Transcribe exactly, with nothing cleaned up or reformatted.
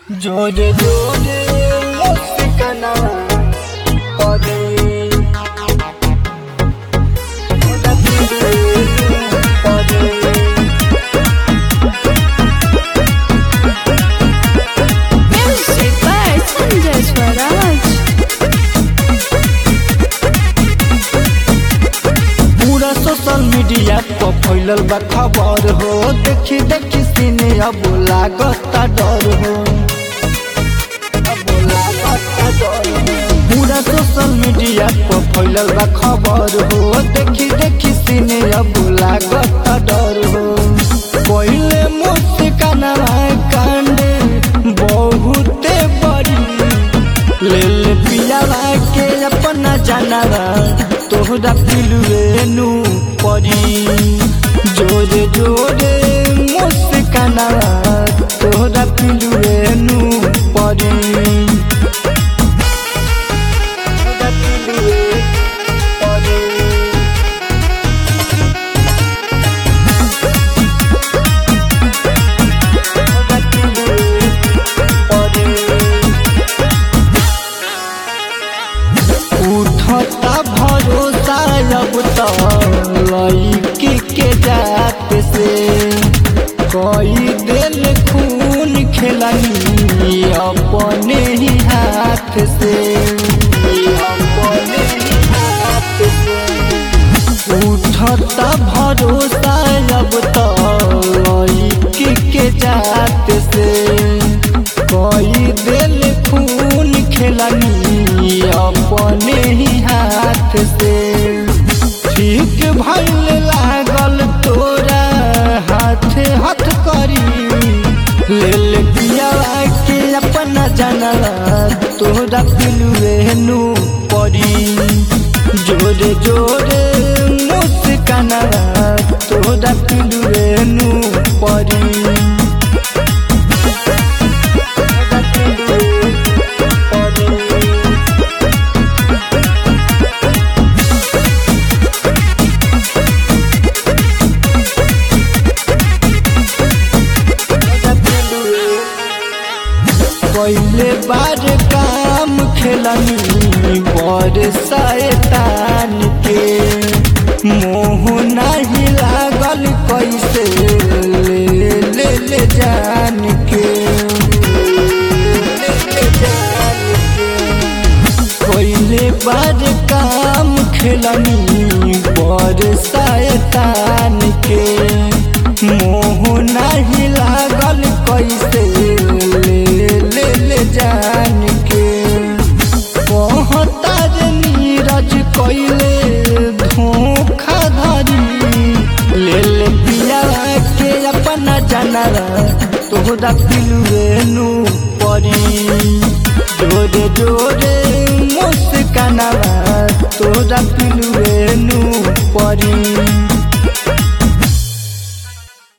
जोरे जोरे मुस्काना पड़े Music by Sanjay Swaraj. पूरा सोशल मीडिया पर फैलल बा खबर हो, देखी देखी सीने अब लागता डर हो। अब लागता डर हो। पूरा सोशल मीडिया पर फैलल बा खबर हो, देखी देखी सीने अब लागता डर हो। पहले मुस्काना कांडे बहुते बड़ी, ले ले पियावा के अपना जानवा तोहरा पिलुए नु पड़ी। जोरे जोरे मुस्काना तोहरा पिलुए नु पड़ी। तोहरा पिलुए पड़ी। तोहरा पिलुए पड़ी। उठता भरोसा अब तो लड़की के जात से, कोई दिल खून खेलनी अपने ही हाथ से। अपने ही हाथ से उठता भरोसा अब तो लड़की के जात से, कोई दिल खून खेलनी अपने ही हाथ से। ठीक भइल लागल तोरा हाथ हाथ करी, ले ले पियावा के अपना जानवा तोरा पिलुए नु पड़ी। जोरे जोरे मुस्काना तोरा पिलुए नु पड़ी। पहले बार काम खेलनी बड़ शैतान के, मोह नहीं लागल कैसे ले ले ले जान के। पहले बार काम खेलनी बड़ शैतान के, मोह नहीं लागल कैसे जान के। कहता नीरज कैले धोखा धरी, ले ले पियावा के अपना जानवा तोहरा पिलुए नु पड़ी। जोरे जोरे मुस्काना तोहरा पिलुए नु पड़ी।